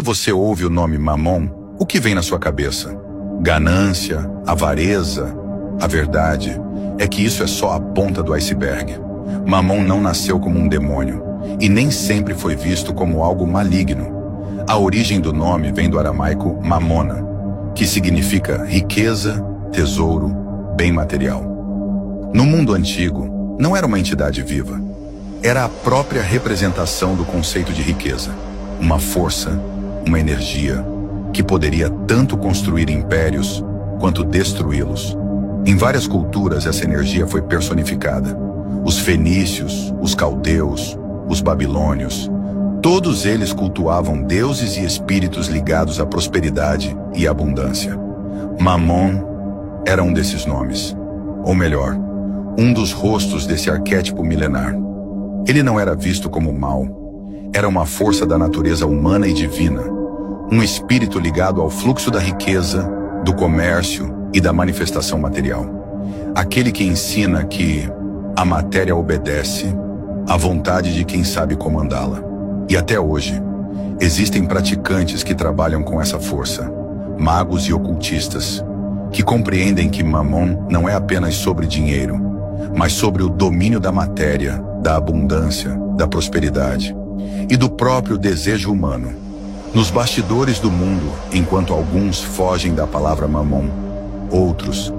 Quando você ouve o nome Mamon, o que vem na sua cabeça? Ganância, avareza? A verdade é que isso é só a ponta do iceberg. Mamon não nasceu como um demônio e nem sempre foi visto como algo maligno. A origem do nome vem do aramaico mamona, que significa riqueza, tesouro, bem material. No mundo antigo, não era uma entidade viva. Era a própria representação do conceito de riqueza. Uma força, uma energia, que poderia tanto construir impérios quanto destruí-los. Em várias culturas, essa energia foi personificada. Os fenícios, os caldeus, os babilônios, todos eles cultuavam deuses e espíritos ligados à prosperidade e abundância. Mamon era um desses nomes. Ou melhor, um dos rostos desse arquétipo milenar. Ele não era visto como mal. Era uma força da natureza humana e divina. Um espírito ligado ao fluxo da riqueza, do comércio e da manifestação material. Aquele que ensina que a matéria obedece à vontade de quem sabe comandá-la. E até hoje, existem praticantes que trabalham com essa força, magos e ocultistas, que compreendem que Mamon não é apenas sobre dinheiro, mas sobre o domínio da matéria, da abundância, da prosperidade e do próprio desejo humano. Nos bastidores do mundo, enquanto alguns fogem da palavra Mamon, outros,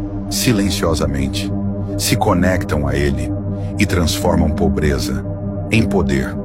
silenciosamente, se conectam a ele e transformam pobreza em poder,